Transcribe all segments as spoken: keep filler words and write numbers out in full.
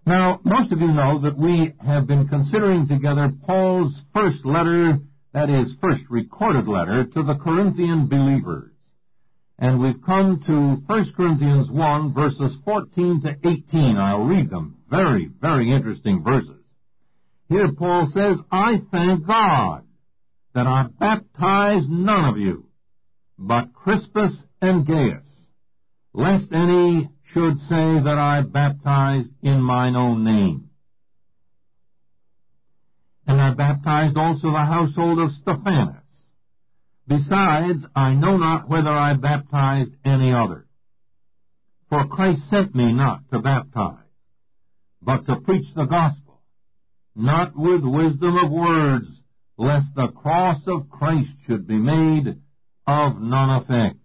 Now, most of you know that we have been considering together Paul's first letter, that is, first recorded letter, to the Corinthian believers. And we've come to First Corinthians one, verses fourteen to eighteen. I'll read them. Very, very interesting verses. Here Paul says, I thank God that I baptized none of you, but Crispus and Gaius, lest any should say that I baptized in mine own name. And I baptized also the household of Stephanas. Besides, I know not whether I baptized any other. For Christ sent me not to baptize, but to preach the gospel, not with wisdom of words, lest the cross of Christ should be made of none effect.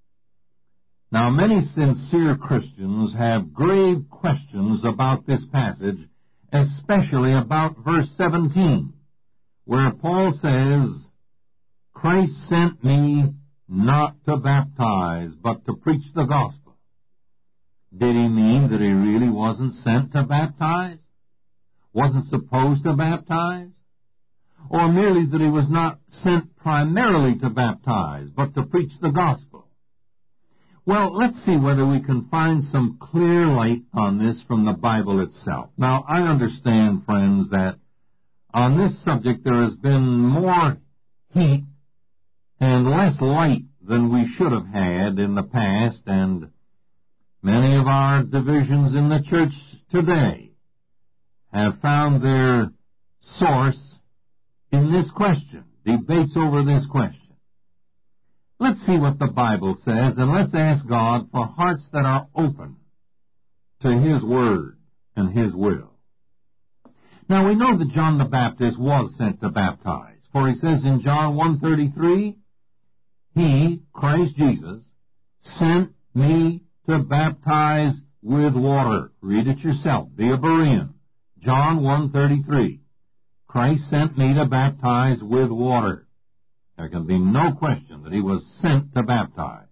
Now, many sincere Christians have grave questions about this passage, especially about verse seventeen, where Paul says, Christ sent me not to baptize, but to preach the gospel. Did he mean that he really wasn't sent to baptize? Wasn't supposed to baptize? Or merely that he was not sent primarily to baptize, but to preach the gospel? Well, let's see whether we can find some clear light on this from the Bible itself. Now, I understand, friends, that on this subject there has been more heat and less light than we should have had in the past, and many of our divisions in the church today have found their source in this question, debates over this question. Let's see what the Bible says, and let's ask God for hearts that are open to His Word and His will. Now, we know that John the Baptist was sent to baptize, for he says in John one thirty-three, He, Christ Jesus, sent me to baptize with water. Read it yourself. Be a Berean. John one thirty-three. Christ sent me to baptize with water. There can be no question that he was sent to baptize.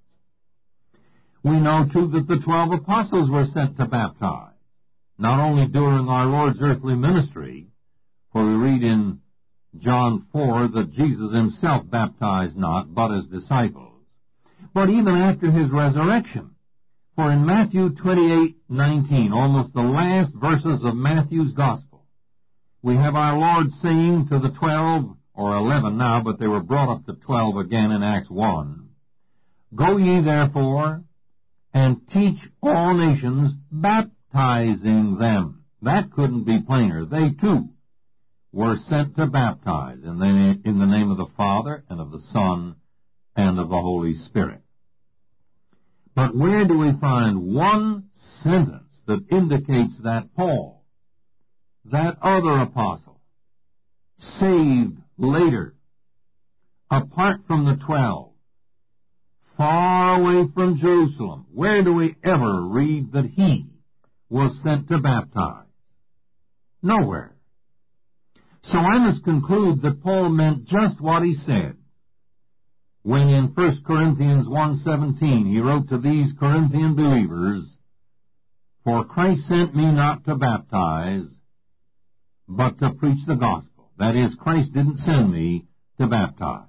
We know, too, that the twelve apostles were sent to baptize, not only during our Lord's earthly ministry, for we read in John four that Jesus himself baptized not, but his disciples, but even after his resurrection. For in Matthew twenty-eight nineteen, almost the last verses of Matthew's Gospel, we have our Lord saying to the twelve, or eleven now, but they were brought up to twelve again in Acts one, Go ye therefore, and teach all nations, baptizing them. That couldn't be plainer. They too were sent to baptize in the, in the name of the Father, and of the Son, and of the Holy Spirit. But where do we find one sentence that indicates that Paul, that other apostle, saved later, apart from the twelve, far away from Jerusalem, where do we ever read that he was sent to baptize? Nowhere. So I must conclude that Paul meant just what he said when in First Corinthians one seventeen he wrote to these Corinthian believers, For Christ sent me not to baptize, but to preach the gospel. That is, Christ didn't send me to baptize.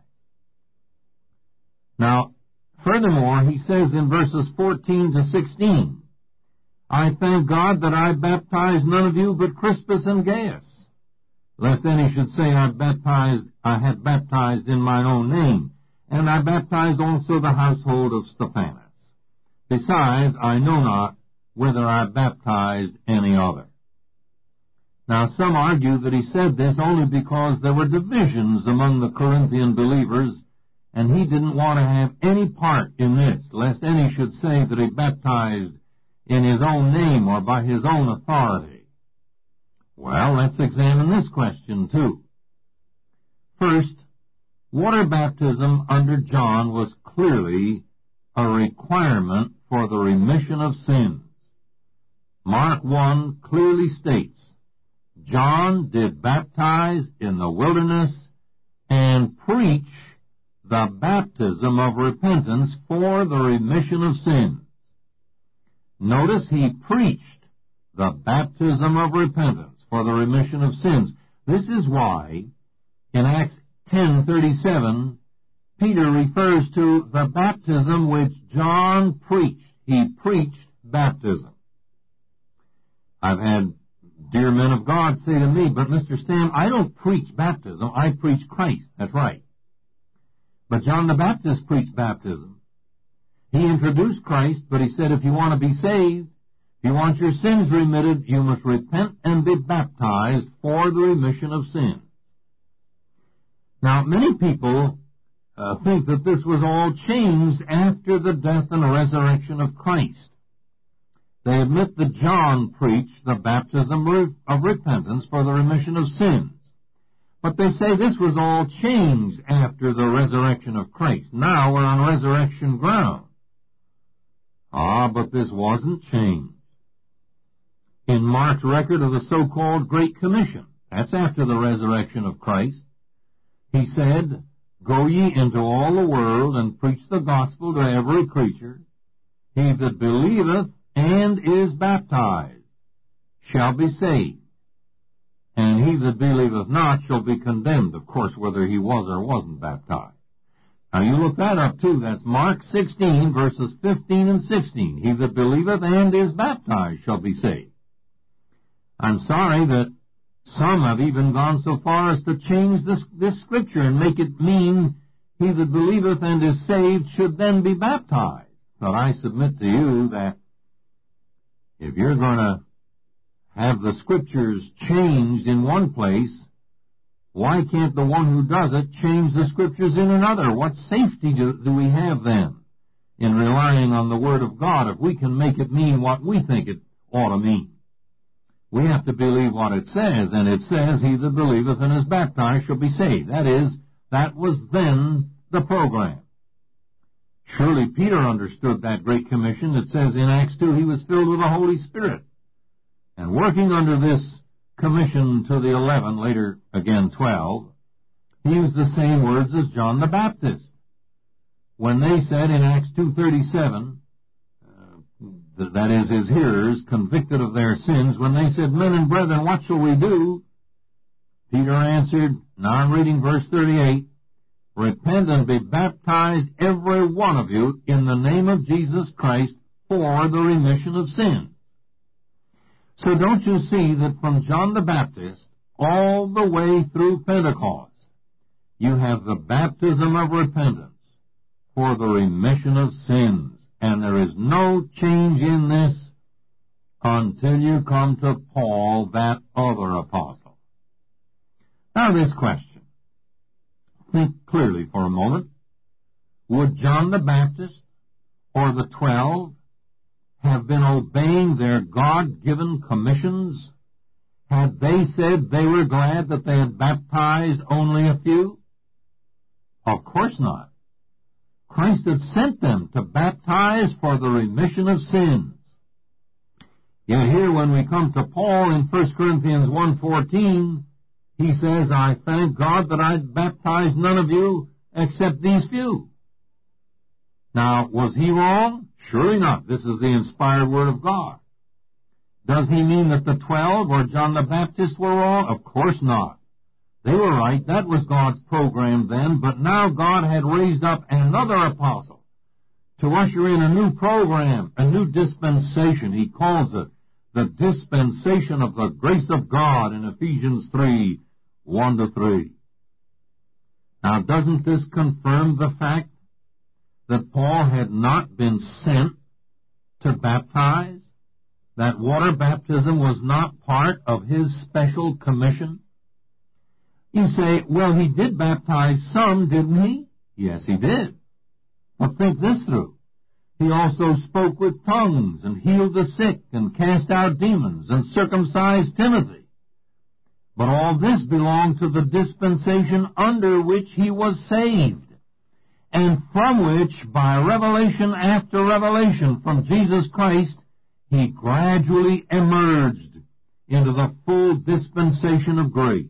Now, furthermore, he says in verses fourteen to sixteen, I thank God that I baptized none of you but Crispus and Gaius, lest any should say I baptized, I had baptized in mine own name, and I baptized also the household of Stephanas. Besides, I know not whether I baptized any other. Now, some argue that he said this only because there were divisions among the Corinthian believers, and he didn't want to have any part in this, lest any should say that he baptized in his own name or by his own authority. Well, let's examine this question, too. First, water baptism under John was clearly a requirement for the remission of sins. Mark one clearly states, John did baptize in the wilderness and preach the baptism of repentance for the remission of sins. Notice he preached, the baptism of repentance for the remission of sins. This is why in Acts ten thirty-seven, Peter refers to the baptism which John preached. He preached baptism. I've had dear men of God say to me, but Mister Stam, I don't preach baptism, I preach Christ. That's right. But John the Baptist preached baptism. He introduced Christ, but he said if you want to be saved, if you want your sins remitted, you must repent and be baptized for the remission of sins. Now, many people uh, think that this was all changed after the death and resurrection of Christ. They admit that John preached the baptism of repentance for the remission of sins. But they say this was all changed after the resurrection of Christ. Now we're on resurrection ground. Ah, but this wasn't changed. In Mark's record of the so-called Great Commission, that's after the resurrection of Christ, he said, Go ye into all the world and preach the gospel to every creature. He that believeth and is baptized shall be saved, and he that believeth not shall be condemned, of course, whether he was or wasn't baptized. Now you look that up too. That's Mark sixteen, verses fifteen and sixteen. He that believeth and is baptized shall be saved. I'm sorry that some have even gone so far as to change this, this scripture and make it mean he that believeth and is saved should then be baptized. But I submit to you that if you're going to have the scriptures changed in one place, why can't the one who does it change the scriptures in another? What safety do, do we have then in relying on the Word of God if we can make it mean what we think it ought to mean? We have to believe what it says, and it says, He that believeth and is baptized shall be saved. That is, that was then the program. Surely Peter understood that Great Commission. It says in Acts two, he was filled with the Holy Spirit. And working under this commission to the eleven, later again twelve, he used the same words as John the Baptist. When they said in Acts two thirty-seven, uh, that is, his hearers, convicted of their sins, when they said, Men and brethren, what shall we do? Peter answered, now I'm reading verse thirty-eight, Repent and be baptized, every one of you, in the name of Jesus Christ, for the remission of sins. So don't you see that from John the Baptist all the way through Pentecost, you have the baptism of repentance for the remission of sins. And there is no change in this until you come to Paul, that other apostle. Now this question. Think clearly for a moment. Would John the Baptist or the twelve have been obeying their God-given commissions had they said they were glad that they had baptized only a few? Of course not. Christ had sent them to baptize for the remission of sins. Yet here when we come to Paul in First Corinthians one fourteen, he says, I thank God that I baptized none of you except these few. Now, was he wrong? Surely not. This is the inspired Word of God. Does he mean that the twelve or John the Baptist were wrong? Of course not. They were right. That was God's program then. But now God had raised up another apostle to usher in a new program, a new dispensation. He calls it the dispensation of the grace of God in Ephesians three, one to three. Now, doesn't this confirm the fact that Paul had not been sent to baptize? That water baptism was not part of his special commission? You say, well, he did baptize some, didn't he? Yes, he did. But think this through. He also spoke with tongues and healed the sick and cast out demons and circumcised Timothy. But all this belonged to the dispensation under which he was saved, and from which, by revelation after revelation from Jesus Christ, he gradually emerged into the full dispensation of grace.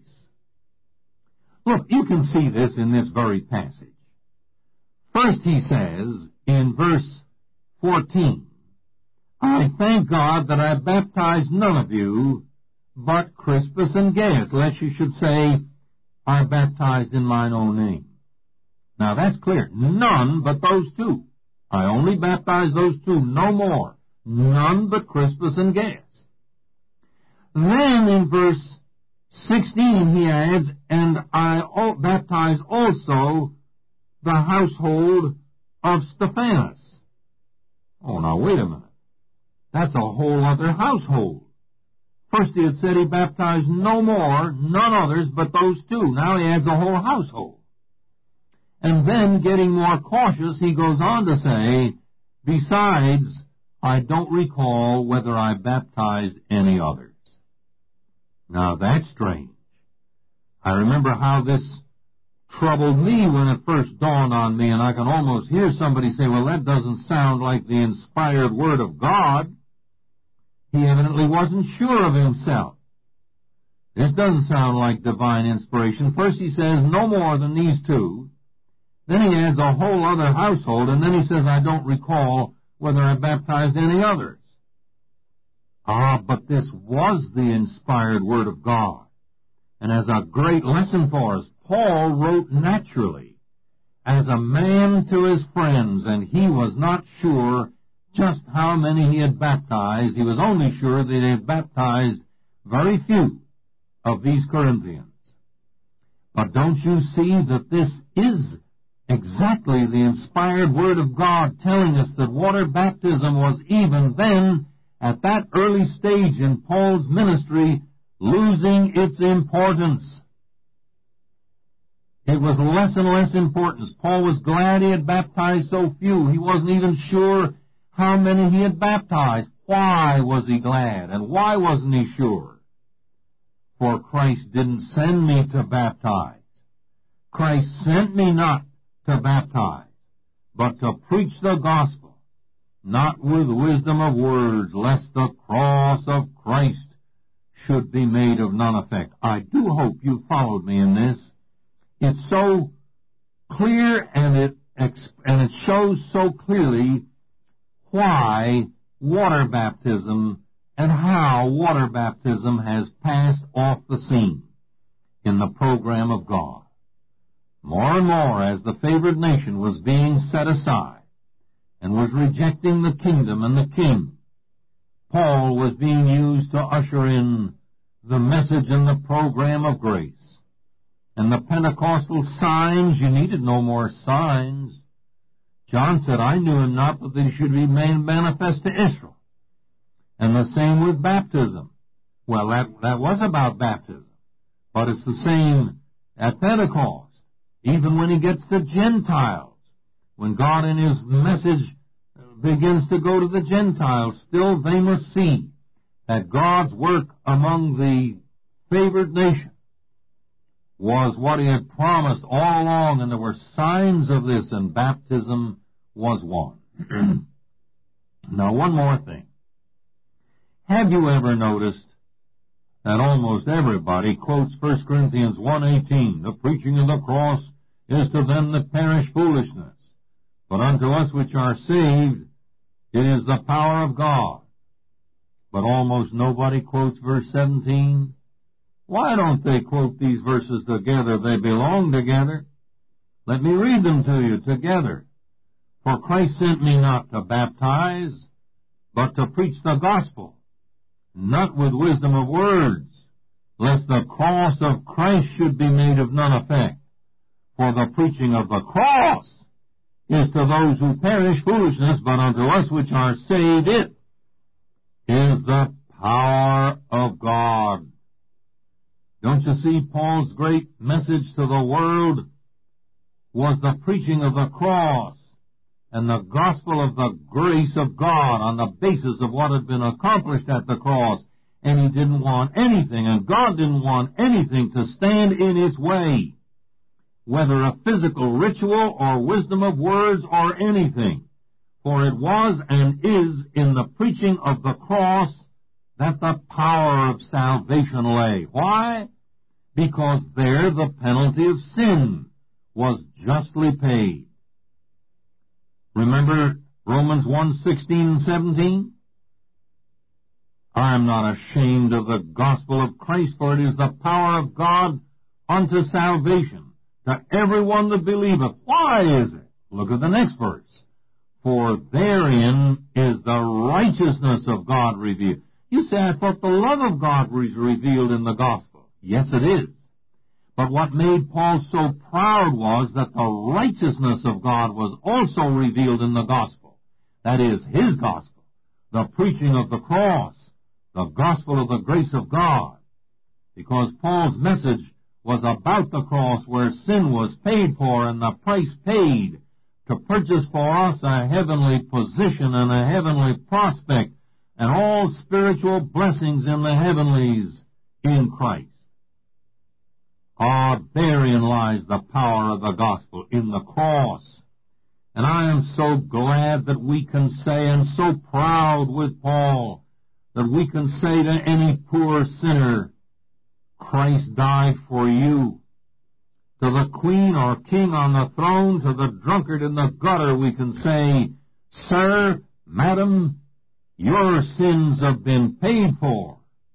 Look, you can see this in this very passage. First he says, in verse fourteen, I thank God that I baptized none of you but Crispus and Gaius, lest you should say, I baptized in mine own name. Now that's clear. None but those two. I only baptized those two, no more. None but Crispus and Gaius. Then in verse sixteen he adds, and I baptize also the household of Stephanas. Oh, now wait a minute. That's a whole other household. First he had said he baptized no more, none others but those two. Now he adds a whole household. And then, getting more cautious, he goes on to say, besides, I don't recall whether I baptized any others. Now that's strange. I remember how this troubled me when it first dawned on me, and I can almost hear somebody say, well, that doesn't sound like the inspired Word of God. He evidently wasn't sure of himself. This doesn't sound like divine inspiration. First he says, no more than these two. Then he adds a whole other household, and then he says, I don't recall whether I baptized any others. Ah, but this was the inspired Word of God. And as a great lesson for us, Paul wrote naturally, as a man to his friends, and he was not sure just how many he had baptized. He was only sure that he had baptized very few of these Corinthians. But don't you see that this is exactly the inspired Word of God telling us that water baptism was even then, at that early stage in Paul's ministry, losing its importance. It was less and less important. Paul was glad he had baptized so few. He wasn't even sure how many he had baptized. Why was he glad? And why wasn't he sure? For Christ didn't send me to baptize. Christ sent me not to baptize, but to preach the gospel, not with wisdom of words, lest the cross of Christ should be made of none effect. I do hope you followed me in this. It's so clear, and it and it shows so clearly why water baptism and how water baptism has passed off the scene in the program of God. More and more, as the favored nation was being set aside and was rejecting the kingdom and the king, Paul was being used to usher in the message and the program of grace. And the Pentecostal signs, you needed no more signs. John said, I knew him not, but that he should be made manifest to Israel. And the same with baptism. Well, that, that was about baptism. But it's the same at Pentecost. Even when he gets to Gentiles, when God in his message begins to go to the Gentiles, still they must see that God's work among the favored nation was what he had promised all along, and there were signs of this, and baptism was one. Now, one more thing. Have you ever noticed that almost everybody quotes First Corinthians one eighteen, the preaching of the cross is to them that perish foolishness, but unto us which are saved it is the power of God. But almost nobody quotes verse seventeen. Why don't they quote these verses together? They belong together. Let me read them to you together. For Christ sent me not to baptize, but to preach the gospel, not with wisdom of words, lest the cross of Christ should be made of none effect. For the preaching of the cross is to those who perish foolishness, but unto us which are saved it is the power of God. Don't you see, Paul's great message to the world was the preaching of the cross and the gospel of the grace of God on the basis of what had been accomplished at the cross. And he didn't want anything, and God didn't want anything to stand in its way, whether a physical ritual or wisdom of words or anything. For it was and is in the preaching of the cross that the power of salvation lay. Why? Because there the penalty of sin was justly paid. Remember Romans one sixteen and seventeen? I am not ashamed of the gospel of Christ, for it is the power of God unto salvation to everyone that believeth. Why is it? Look at the next verse. For therein is the righteousness of God revealed. You say, I thought the love of God was revealed in the gospel. Yes, it is. But what made Paul so proud was that the righteousness of God was also revealed in the gospel. That is, his gospel, the preaching of the cross, the gospel of the grace of God. Because Paul's message was about the cross where sin was paid for and the price paid to purchase for us a heavenly position and a heavenly prospect and all spiritual blessings in the heavenlies in Christ. Ah, therein lies the power of the gospel, in the cross. And I am so glad that we can say, and so proud with Paul, that we can say to any poor sinner, Christ died for you. To the queen or king on the throne, to the drunkard in the gutter, we can say, Sir, madam, your sins have been paid for.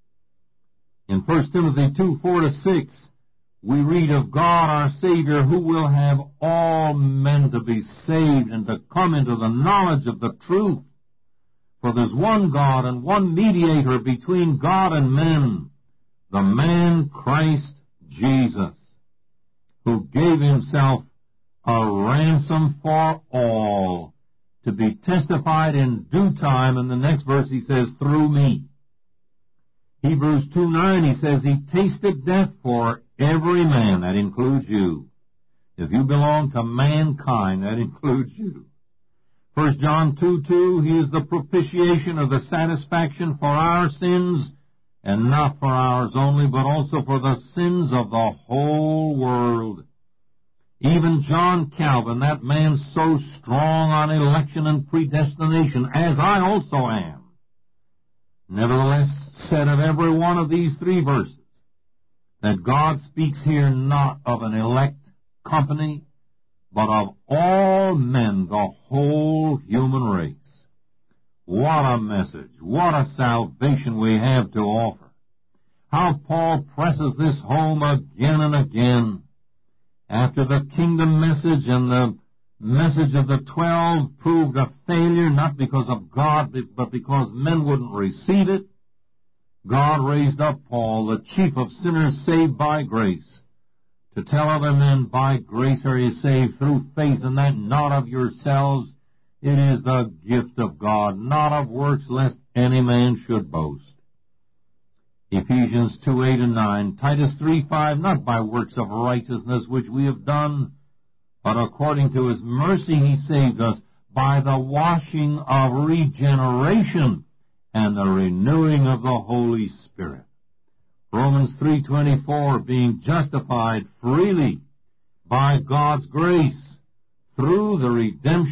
In First Timothy two, four to six, we read of God our Savior, who will have all men to be saved and to come into the knowledge of the truth. For there's one God and one mediator between God and men, the man Christ Jesus, who gave himself a ransom for all, to be testified in due time. In the next verse he says, through me. Hebrews two nine, he says, he tasted death for every man. That includes you. If you belong to mankind, that includes you. First John two two, he is the propitiation or the satisfaction for our sins, and not for ours only, but also for the sins of the whole world. Even John Calvin, that man so strong on election and predestination, as I also am, nevertheless said of every one of these three verses, that God speaks here not of an elect company, but of all men, the whole human race. What a message, what a salvation we have to offer. How Paul presses this home again and again. After the kingdom message and the message of the twelve proved a failure, not because of God, but because men wouldn't receive it, God raised up Paul, the chief of sinners saved by grace, to tell other men, by grace are you saved through faith, and that not of yourselves. It is the gift of God, not of works, lest any man should boast. Ephesians two, eight and nine, Titus three, five, not by works of righteousness which we have done, but according to his mercy he saved us by the washing of regeneration and the renewing of the Holy Spirit. Romans three twenty-four, being justified freely by God's grace through the redemption